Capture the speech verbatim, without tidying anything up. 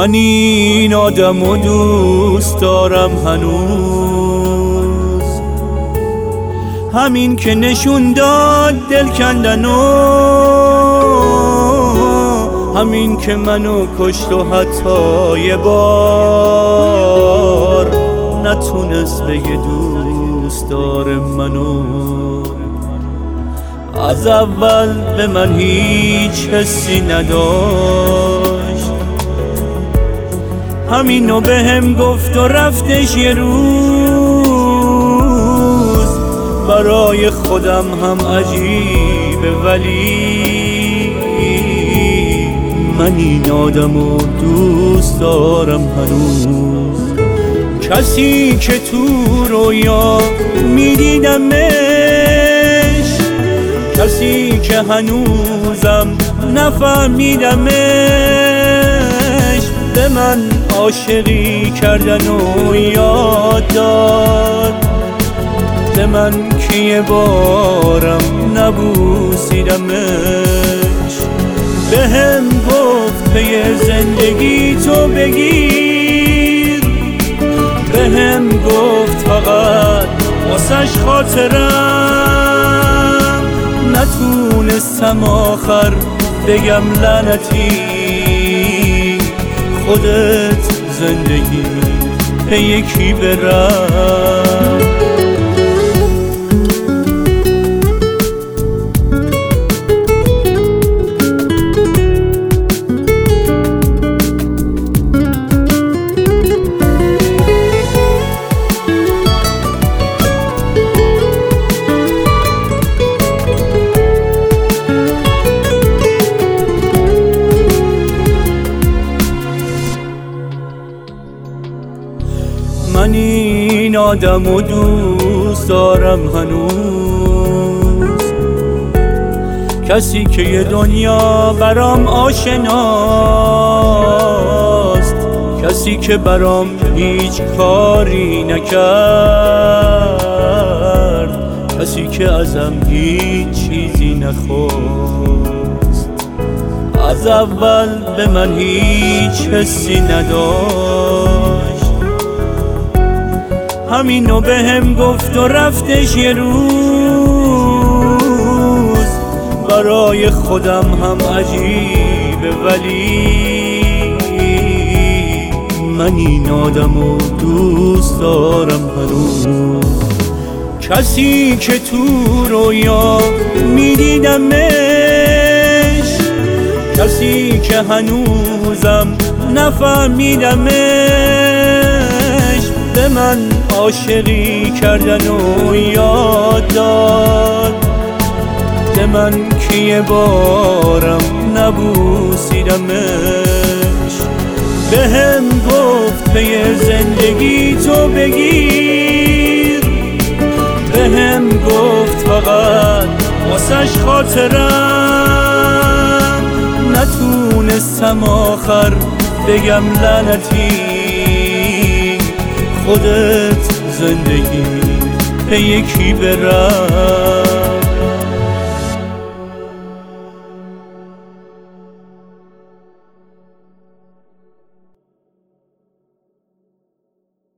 من این آدمو دوست دارم هنوز، همین که نشون داد دل کندنو، همین که منو کشت و حتی یه بار نتونست بگه دوست داره منو. از اول به من هیچ حسی نداشت، همینو به هم گفت و رفتش یه روز. برای خودم هم عجیبه ولی من این آدمو دوست دارم هنوز. کسی که تو رویا میدیدمش، کسی که هنوزم نفهمیدمش، به من عاشقی کردن و یاد داد، به من که یه بارم نبوسیدمش. به هم گفت پی زندگی تو بگیر، به هم گفت فقط واسش خاطرم. نتونستم آخر بگم لعنتی، خودت زندگی به یکی برم. من این آدمو دوست دارم هنوز، کسی که یه دنیا برام آشناست، کسی که برام هیچ کاری نکرد، کسی که ازم هیچ چیزی نخواست. از اول به من هیچ حسی نداشت، همینو به هم گفت و رفتش یه روز. برای خودم هم عجیبه ولی من این آدمو دوست دارم هنوز. کسی که تو رویا میدیدمش، کسی که هنوزم نفهمیدمش، به من عاشقی کردن و یاد داد، به من که یه بارم نبوسیدمش. به هم گفت پی زندگی تو بگیر، به هم گفت فقط واسش خاطرم. نتونستم آخر بگم لعنتی، خودت زندگی به یکی برم.